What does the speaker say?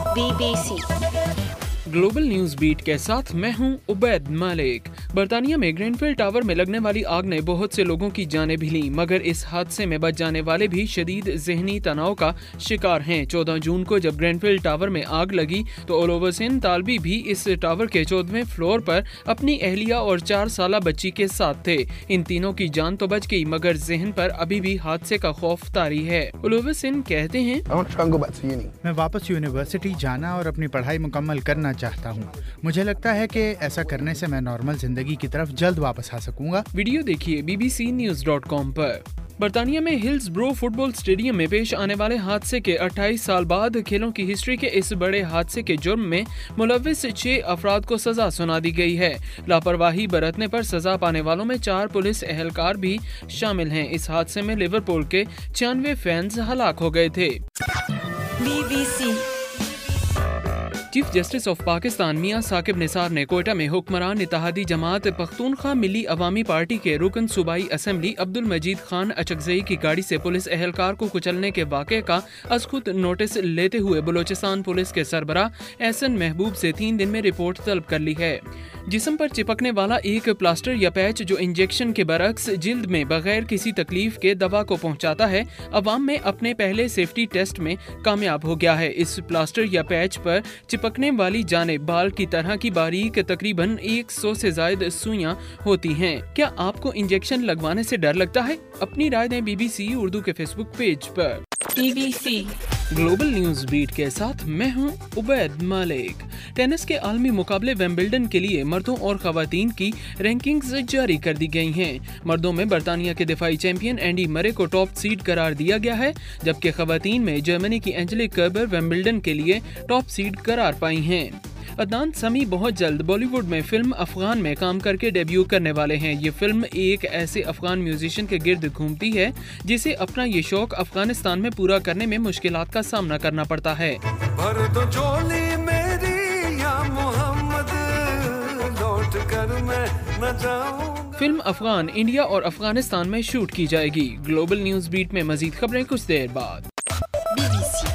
BBC global news beat के साथ मैं हूं उबैद मालिक। बर्तानिया में ग्रेनफील्ड टावर में लगने वाली आग ने बहुत से लोगों की जानें भी लीं, मगर इस हादसे में बच जाने वाले भी शदीद ज़हनी तनाव का शिकार हैं। 14 जून को जब ग्रेनफील्ड टावर में आग लगी तो ओलोवसिन तालबी भी इस टावर के 14वें फ्लोर पर अपनी अहलिया और 4 साला बच्ची के साथ थे। इन तीनों की जान तो बच गई, मगर जहन पर अभी भी हादसे का खौफ तारी है। ओलोवसिन कहते हैं, मैं वापस यूनिवर्सिटी जाना और अपनी पढ़ाई मुकम्मल करना चाहता हूँ। मुझे लगता है कि ऐसा करने से मैं नॉर्मल जिंदगी की तरफ जल्द वापस आ सकूंगा। वीडियो देखिए bbcnews.com पर। बर्तानिया में हिल्सब्रो फुटबॉल स्टेडियम में पेश आने वाले हादसे के 28 साल बाद खेलों की हिस्ट्री के इस बड़े हादसे के जुर्म में मुलव्विस 6 अफराद को सजा सुना दी गई है। लापरवाही बरतने पर सजा पाने वालों में 4 पुलिस एहलकार भी शामिल हैं। इस हादसे में लिवरपूल के 96 फैंस हलाक हो गए थे। BBC chief justice of Pakistan Mian Saqib Nisar ने कोयटा में हुक्मरान इत्तेहादी जमात पख्तूनख्वा मिली अवामी पार्टी के रुकन सूबाई असेंबली अब्दुल मजीद खान अचकजई की गाड़ी से पुलिस एहलकार को कुचलने के वाक़े का अज खुद नोटिस लेते हुए बलोचिस्तान पुलिस के सरबराह एहसन महबूब से 3 दिन में रिपोर्ट तलब कर ली है। जिस्म पर चिपकने वाला एक प्लास्टर या पैच जो इंजेक्शन के बरक्स जिल्द में बगैर किसी तकलीफ के दवा को पहुंचाता है, अवाम में अपने पहले सेफ्टी टेस्ट में कामयाब हो गया है। इस प्लास्टर या पैच पर चिपकने वाली जानेब बाल की तरह की बारीक तकरीबन 100 से ज्यादा सुइयां होती हैं। क्या आपको इंजेक्शन लगवाने से डर लगता है? अपनी राय दें BBC उर्दू के फेसबुक पेज पर। BBC ग्लोबल न्यूज बीट के साथ मैं हूं उबैद मालिक। टेनिस के आलमी मुकाबले विंबलडन के लिए मर्दों और खवातीन की रैंकिंग्स जारी कर दी गई हैं। मर्दों में बर्तानिया के दिफाई चैंपियन एंडी मरे को टॉप सीड करार दिया गया है, जबकि खवातीन में जर्मनी की एंजेलिक कर्बर विंबलडन के लिए टॉप सीड करार पाई हैं। अदनान समी बहुत जल्द बॉलीवुड में फिल्म अफगान में काम करके डेब्यू करने वाले हैं। ये फिल्म एक ऐसे अफगान म्यूजिशियन के गिर्द घूमती है जिसे अपना ये शौक अफगानिस्तान में पूरा करने में मुश्किलात का सामना करना पड़ता है। भर दो झोली मेरी या मोहम्मद, लौट कर मैं न जाऊंगा। फिल्म अफगान इंडिया और अफगानिस्तान में शूट की जाएगी। ग्लोबल न्यूज बीट में मजीद खबरें कुछ देर बाद। BBC